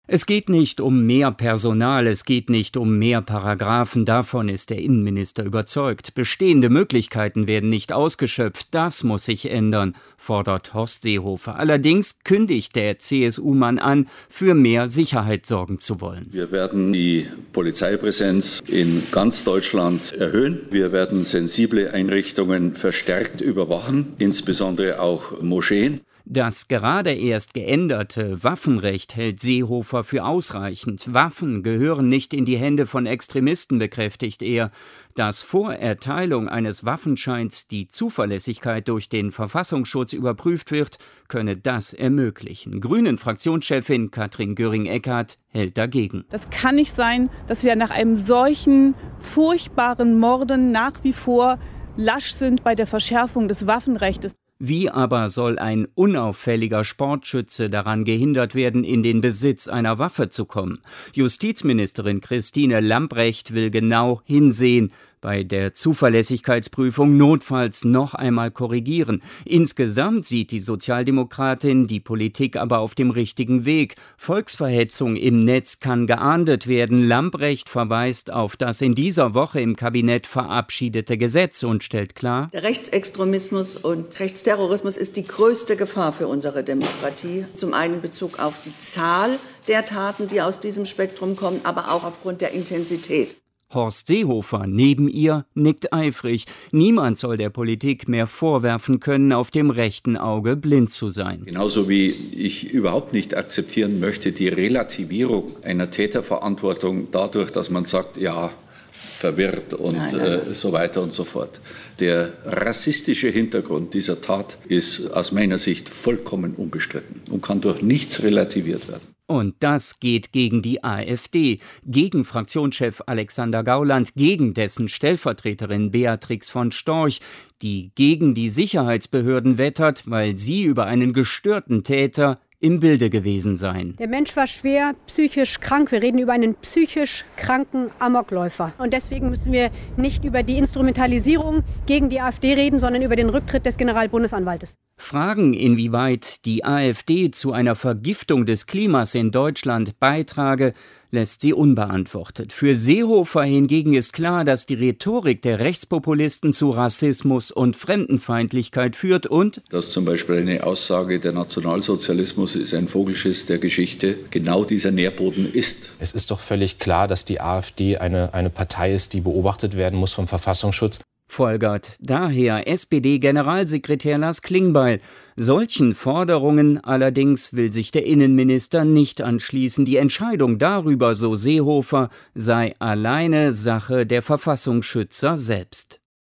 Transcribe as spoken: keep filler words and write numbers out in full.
Es geht nicht um mehr Personal, es geht nicht um mehr Paragraphen, davon ist der Innenminister überzeugt. Bestehende Möglichkeiten werden nicht ausgeschöpft, das muss sich ändern, fordert Horst Seehofer. Allerdings kündigt der C S U-Mann an, für mehr Sicherheit sorgen zu wollen. Wir werden die Polizeipräsenz in ganz Deutschland erhöhen. Wir werden sensible Einrichtungen verstärkt überwachen, insbesondere auch Moscheen. Das gerade erst geänderte Waffenrecht hält Seehofer für ausreichend. Waffen gehören nicht in die Hände von Extremisten, bekräftigt er. Dass vor Erteilung eines Waffenscheins die Zuverlässigkeit durch den Verfassungsschutz überprüft wird, könne das ermöglichen. Grünen-Fraktionschefin Katrin Göring-Eckardt hält dagegen. Das kann nicht sein, dass wir nach einem solchen furchtbaren Morden nach wie vor lasch sind bei der Verschärfung des Waffenrechts. Wie aber soll ein unauffälliger Sportschütze daran gehindert werden, in den Besitz einer Waffe zu kommen? Justizministerin Christine Lambrecht will genau hinsehen, bei der Zuverlässigkeitsprüfung notfalls noch einmal korrigieren. Insgesamt sieht die Sozialdemokratin die Politik aber auf dem richtigen Weg. Volksverhetzung im Netz kann geahndet werden. Lambrecht verweist auf das in dieser Woche im Kabinett verabschiedete Gesetz und stellt klar: Der Rechtsextremismus und Rechtsterrorismus ist die größte Gefahr für unsere Demokratie. Zum einen in Bezug auf die Zahl der Taten, die aus diesem Spektrum kommen, aber auch aufgrund der Intensität. Horst Seehofer neben ihr nickt eifrig. Niemand soll der Politik mehr vorwerfen können, auf dem rechten Auge blind zu sein. Genauso wie ich überhaupt nicht akzeptieren möchte die Relativierung einer Täterverantwortung dadurch, dass man sagt, ja, verwirrt und nein, nein, nein. Äh, so weiter und so fort. Der rassistische Hintergrund dieser Tat ist aus meiner Sicht vollkommen unbestritten und kann durch nichts relativiert werden. Und das geht gegen die AfD, gegen Fraktionschef Alexander Gauland, gegen dessen Stellvertreterin Beatrix von Storch, die gegen die Sicherheitsbehörden wettert, weil sie über einen gestörten Täter im Bilde gewesen seien. Der Mensch war schwer psychisch krank. Wir reden über einen psychisch kranken Amokläufer. Und deswegen müssen wir nicht über die Instrumentalisierung gegen die AfD reden, sondern über den Rücktritt des Generalbundesanwaltes. Fragen, inwieweit die AfD zu einer Vergiftung des Klimas in Deutschland beitrage, lässt sie unbeantwortet. Für Seehofer hingegen ist klar, dass die Rhetorik der Rechtspopulisten zu Rassismus und Fremdenfeindlichkeit führt und dass zum Beispiel eine Aussage, der Nationalsozialismus ist ein Vogelschiss der Geschichte, genau dieser Nährboden ist. Es ist doch völlig klar, dass die AfD eine, eine Partei ist, die beobachtet werden muss vom Verfassungsschutz. Folgert daher S P D-Generalsekretär Lars Klingbeil. Solchen Forderungen allerdings will sich der Innenminister nicht anschließen. Die Entscheidung darüber, so Seehofer, sei alleine Sache der Verfassungsschützer selbst.